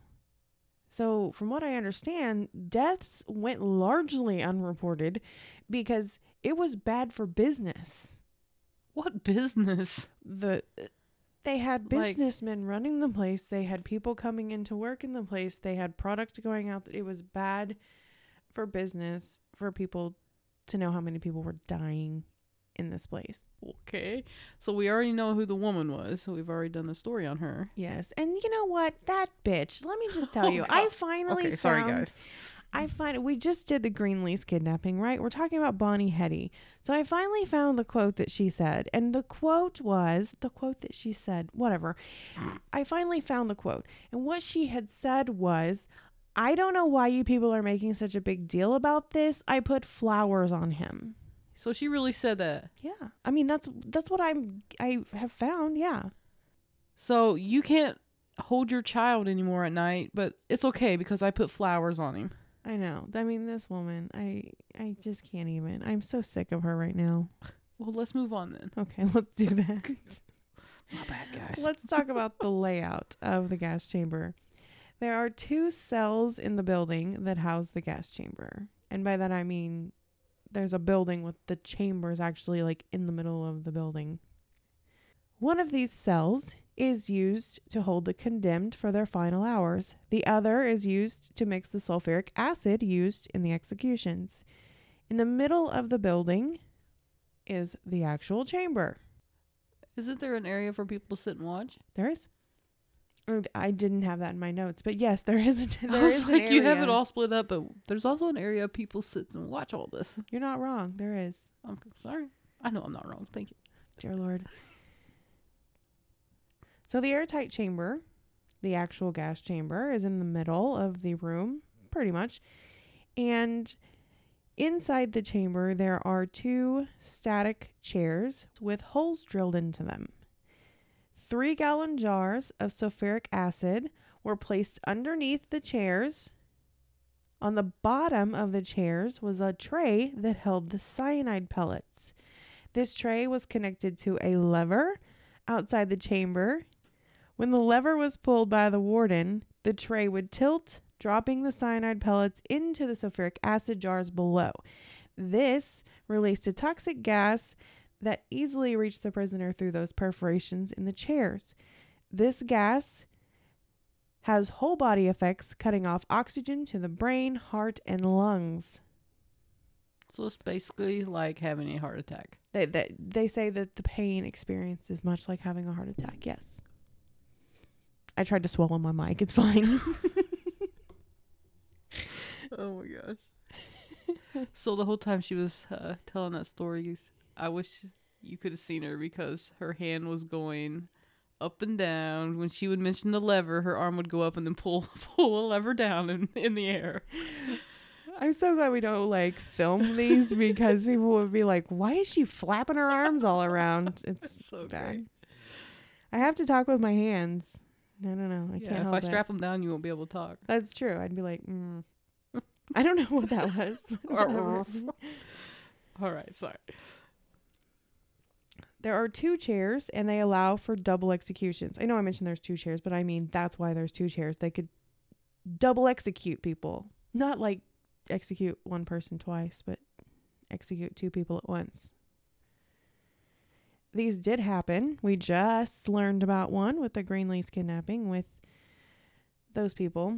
So from what I understand, deaths went largely unreported because it was bad for business. What business? The they had Like- businessmen running the place. They had people coming into work in the place. They had product going out. It was bad for business for people to know how many people were dying in this place. Okay. So we already know who the woman was. So we've already done the story on her. Yes, and you know what? That bitch. Let me just tell Oh, you. I God. finally Okay, found. sorry, guys. I find we just did the Greenlease kidnapping, right? We're talking about Bonnie Hetty. So I finally found the quote that she said. And the quote was the quote that she said, whatever. I finally found the quote. And what she had said was, I don't know why you people are making such a big deal about this. I put flowers on him. So she really said that. Yeah. I mean, that's that's what I'm I have found. Yeah. So you can't hold your child anymore at night, but it's okay because I put flowers on him. I know. I mean, this woman, I I just can't even. I'm so sick of her right now. Well, let's move on then. Okay, let's do that. My bad, guys. Let's talk about the layout of the gas chamber. There are two cells in the building that house the gas chamber. And by that I mean there's a building with the chambers actually like in the middle of the building. One of these cells is used to hold the condemned for their final hours. The other is used to mix the sulfuric acid used in the executions. In the middle of the building is the actual chamber. Isn't there an area for people to sit and watch? There is. Or I didn't have that in my notes, but yes, there is. A, there I was is an like, you have area. it all split up, but there's also an area of people sit and watch all this. You're not wrong. There is. I'm sorry. I know I'm not wrong. Thank you. Dear Lord. So the airtight chamber, the actual gas chamber, is in the middle of the room, pretty much. And inside the chamber, there are two static chairs with holes drilled into them. Three gallon jars of sulfuric acid were placed underneath the chairs. On the bottom of the chairs was a tray that held the cyanide pellets. This tray was connected to a lever outside the chamber. When the lever was pulled by the warden, the tray would tilt, dropping the cyanide pellets into the sulfuric acid jars below. This released a toxic gas that easily reached the prisoner through those perforations in the chairs. This gas has whole body effects, cutting off oxygen to the brain, heart, and lungs. So it's basically like having a heart attack. They, they, they say that the pain experienced is much like having a heart attack. Yes. I tried to swallow my mic. It's fine. Oh my gosh. So the whole time she was uh, telling that story, I wish you could have seen her because her hand was going up and down. When she would mention the lever, her arm would go up and then pull pull a lever down in, in the air. I'm so glad we don't like film these because people would be like, why is she flapping her arms all around? It's so bad. great. I have to talk with my hands. I don't know. I Yeah, can't if help I it. strap them down, you won't be able to talk. That's true. I'd be like, mm. I don't know what that was. All right, sorry. There are two chairs and they allow for double executions. I know I mentioned there's two chairs, but I mean, that's why there's two chairs. They could double execute people. Not like execute one person twice, but execute two people at once. These did happen. We just learned about one with the Greenleaf's kidnapping with those people.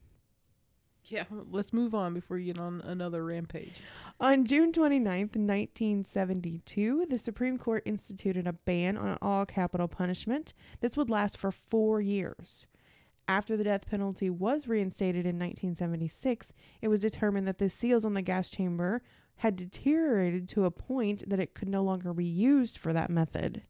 Yeah, let's move on before you get on another rampage. On June twenty-ninth, nineteen seventy-two, the Supreme Court instituted a ban on all capital punishment. This would last for four years. After the death penalty was reinstated in nineteen seventy-six, it was determined that the seals on the gas chamber had deteriorated to a point that it could no longer be used for that method.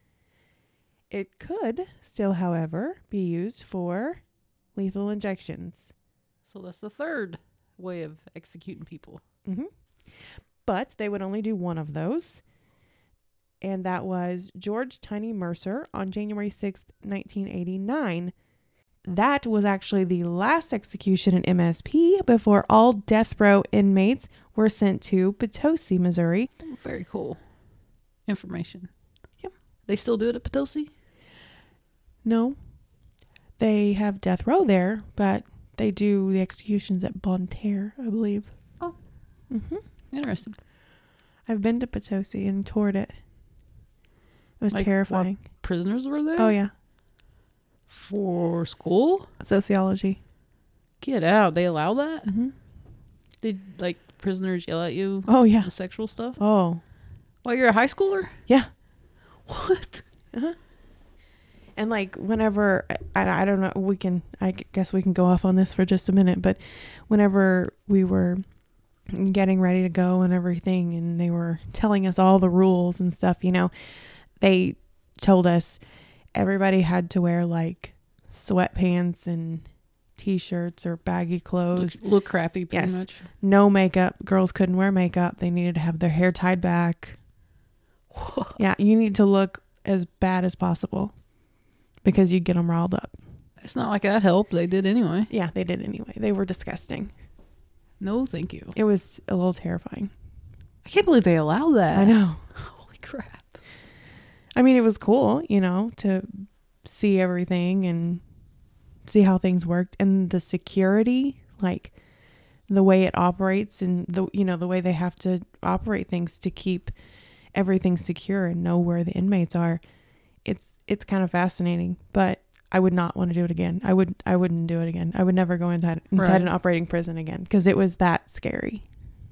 It could still, however, be used for lethal injections. So that's the third way of executing people. Mm-hmm. But they would only do one of those. And that was George Tiny Mercer on January sixth, nineteen eighty-nine. That was actually the last execution in M S P before all death row inmates were sent to Potosi, Missouri. Very cool information. Yep. They still do it at Potosi? No. They have death row there, but they do the executions at Bonne Terre, I believe. Oh. Mm-hmm. Interesting. I've been to Potosi and toured it. It was Like, terrifying. what, prisoners were there? Oh, yeah. For school? Sociology. Get out. They allow that? Mm-hmm. Did, like, prisoners yell at you? Oh, yeah. The sexual stuff? Oh. While you're a high schooler? Yeah. What? Uh-huh. And like whenever, I, I don't know, we can, I guess we can go off on this for just a minute, but whenever we were getting ready to go and everything, and they were telling us all the rules and stuff, you know, they told us everybody had to wear like sweatpants and t-shirts or baggy clothes. Look, look crappy, pretty Yes. much. No makeup. Girls couldn't wear makeup. They needed to have their hair tied back. Yeah, you need to look as bad as possible because you'd get them riled up. It's not like that helped. They did anyway. Yeah, they did anyway. They were disgusting. No, thank you. It was a little terrifying. I can't believe they allow that. I know. Holy crap. I mean, it was cool, you know, to see everything and see how things worked, and the security, like the way it operates, and the, you know, the way they have to operate things to keep everything secure and know where the inmates are. It's, it's kind of fascinating, but I would not want to do it again. I would, I wouldn't do it again. I would never go inside, inside Right. an operating prison again because it was that scary.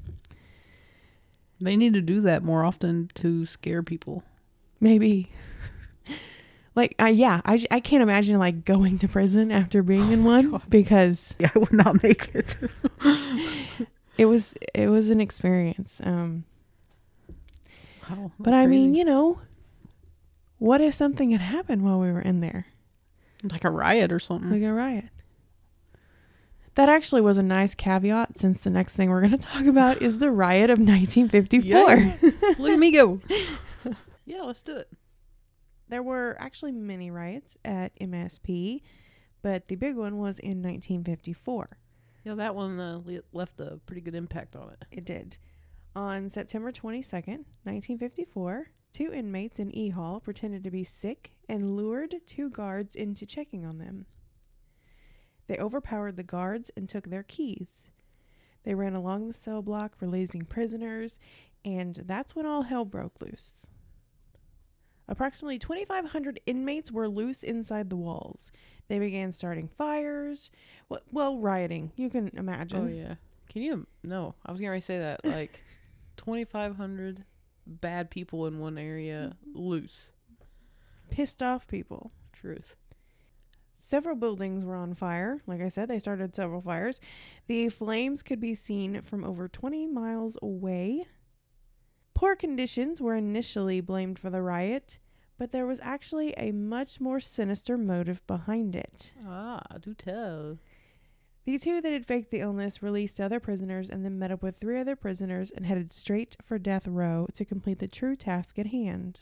They need to do that more often to scare people. Maybe. Like, uh, yeah, I, I can't imagine like going to prison after being in one God. because Yeah, I would not make it. it was, it was an experience. Um, Wow. but I mean, you know, what if something had happened while we were in there? like a riot or something. Like a riot. That actually was a nice caveat, since the next thing we're going to talk about is the riot of nineteen fifty-four. Yeah. Look at me go. Yeah, let's do it. There were actually many riots at M S P, but the big one was in nineteen fifty-four. Yeah, that one uh, le- left a pretty good impact on it. It did. On September twenty-second, nineteen fifty-four, two inmates in E Hall pretended to be sick and lured two guards into checking on them. They overpowered the guards and took their keys. They ran along the cell block, releasing prisoners, and that's when all hell broke loose. Approximately twenty-five hundred inmates were loose inside the walls. They began starting fires, well, well rioting, you can imagine. Oh, yeah. Can you? No, I was going to say that. Like, twenty-five hundred bad people in one area loose. Pissed off people. Truth. Several buildings were on fire. Like I said, they started several fires. The flames could be seen from over twenty miles away. Poor conditions were initially blamed for the riot, but there was actually a much more sinister motive behind it. Ah, do tell. The two that had faked the illness released other prisoners and then met up with three other prisoners and headed straight for death row to complete the true task at hand.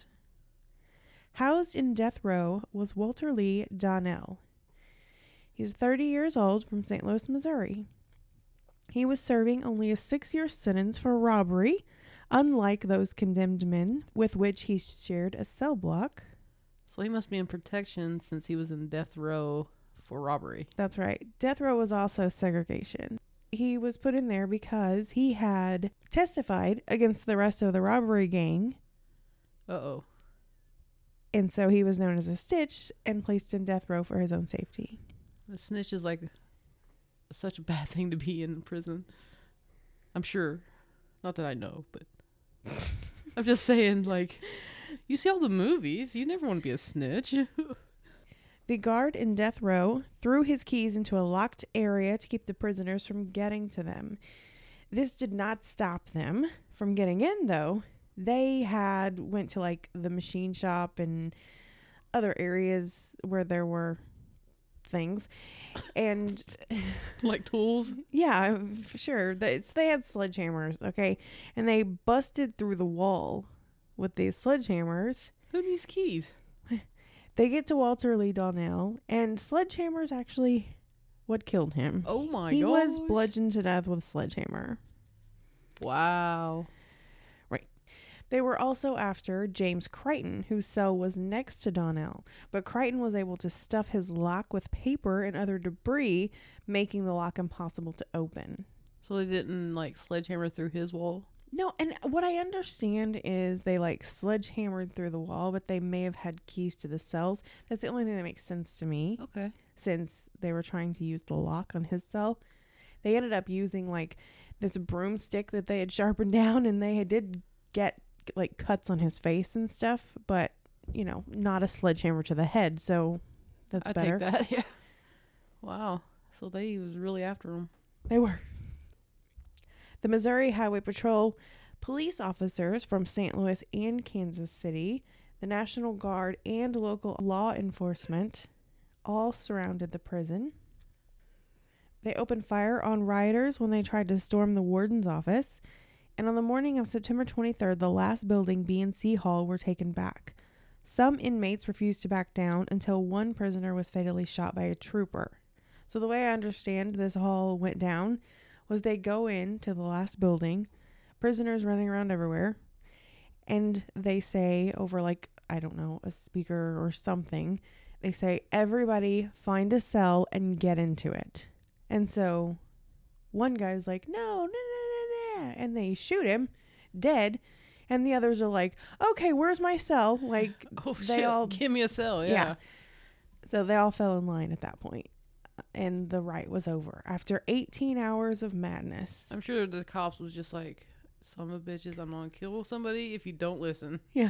Housed in death row was Walter Lee Donnell. He's thirty years old from Saint Louis, Missouri. He was serving only a six-year sentence for robbery, unlike those condemned men with which he shared a cell block. So he must be in protection since he was in death row for robbery. That's right. Death row was also segregation. He was put in there because he had testified against the rest of the robbery gang. Uh-oh. And so he was known as a snitch and placed in death row for his own safety. The snitch is like such a bad thing to be in prison. I'm sure. Not that I know, but I'm just saying, like, you see all the movies. You never want to be a snitch. The guard in death row threw his keys into a locked area to keep the prisoners from getting to them. This did not stop them from getting in, though. They had went to, like, the machine shop and other areas where there were things, and like tools. Yeah, sure. They, they had sledgehammers, okay, and they busted through the wall with these sledgehammers. Who needs keys? They get to Walter Lee Donnell, and sledgehammers actually what killed him. Oh my god! He was bludgeoned to death with a sledgehammer. Wow. They were also after James Crichton, whose cell was next to Donnell, but Crichton was able to stuff his lock with paper and other debris, making the lock impossible to open. So they didn't, like, sledgehammer through his wall? No, and what I understand is they, like, sledgehammered through the wall, but they may have had keys to the cells. That's the only thing that makes sense to me. Okay. Since they were trying to use the lock on his cell. They ended up using, like, this broomstick that they had sharpened down, and they did get like cuts on his face and stuff, but you know, not a sledgehammer to the head, so that's I better. take that. Yeah. Wow. So they was really after him. They were. The Missouri Highway Patrol police officers from Saint Louis and Kansas City, the National Guard, and local law enforcement all surrounded the prison. They opened fire on rioters when they tried to storm the warden's office. And on the morning of September twenty-third, the last building, B and C Hall, were taken back. Some inmates refused to back down until one prisoner was fatally shot by a trooper. So the way I understand this hall went down was they go in to the last building, prisoners running around everywhere, and they say over, like, I don't know, a speaker or something, they say, everybody find a cell and get into it. And so one guy's like, no, no, no, no, no. And they shoot him dead. And the others are like, okay, where's my cell? Like, oh, they shit. all, Give me a cell. Yeah. yeah. So they all fell in line at that point. And the riot was over after eighteen hours of madness. I'm sure the cops was just like, son of bitches, I'm going to kill somebody if you don't listen. Yeah.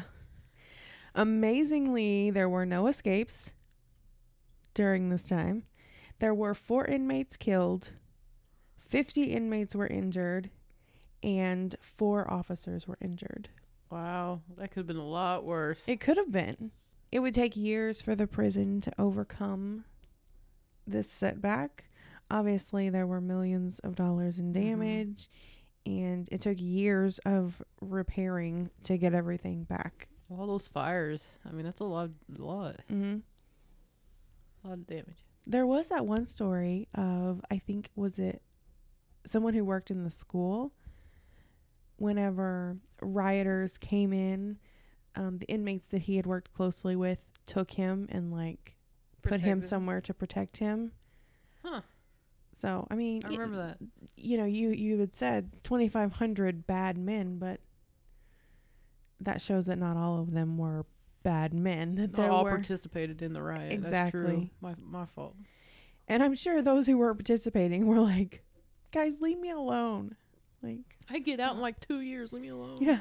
Amazingly, there were no escapes during this time. There were four inmates killed, fifty inmates were injured, and four officers were injured. Wow, that could have been a lot worse. It could have been. It would take years for the prison to overcome this setback. Obviously, there were millions of dollars in damage, mm-hmm. and it took years of repairing to get everything back. All those fires. I mean, that's a lot. A lot. Mm-hmm. A lot of damage. There was that one story of, I think, was it someone who worked in the school? Whenever rioters came in, um, the inmates that he had worked closely with took him and, like, Protected put him him. somewhere to protect him. Huh. So, I mean, I remember that. You know, you, you had said twenty-five hundred bad men, but that shows that not all of them were bad men. That Not there all were, participated in the riot. Exactly. That's true. My, my fault. and I'm sure those who were participating were like, guys, leave me alone. Like, I get out in like two years. Leave me alone. yeah.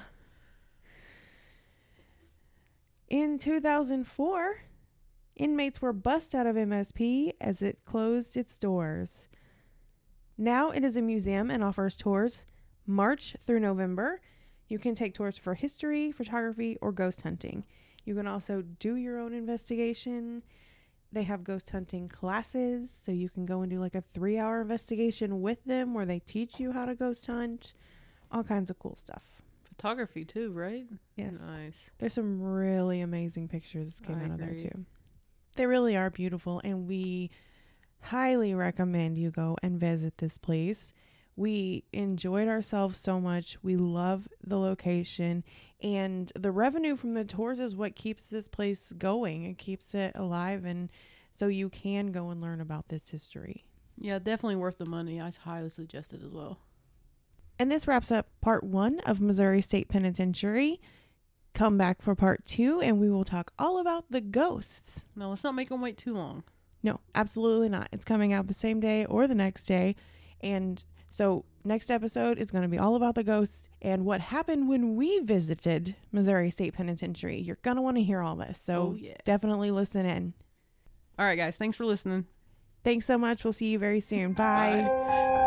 In two thousand four, inmates were bussed out of M S P as it closed its doors. Now it is a museum and offers tours March through November. You can take tours for history, photography, or ghost hunting. You can also do your own investigation. They have ghost hunting classes, so you can go and do like a three-hour investigation with them where they teach you how to ghost hunt. All kinds of cool stuff. Photography too, right? Yes. Nice. There's some really amazing pictures that came I out of there agree. too. They really are beautiful, and we highly recommend you go and visit this place. We enjoyed ourselves so much. We love the location, and the revenue from the tours is what keeps this place going. It keeps it alive, and so you can go and learn about this history. Yeah, definitely worth the money. I highly suggest it as well. And this wraps up part one of Missouri State Penitentiary. Come back for part two, and we will talk all about the ghosts. No, let's not make them wait too long. No, absolutely not. It's coming out the same day or the next day. And so next episode is going to be all about the ghosts and what happened when we visited Missouri State Penitentiary. You're going to want to hear all this. So Oh, yeah. definitely listen in. All right, guys. Thanks for listening. Thanks so much. We'll see you very soon. Bye. Bye.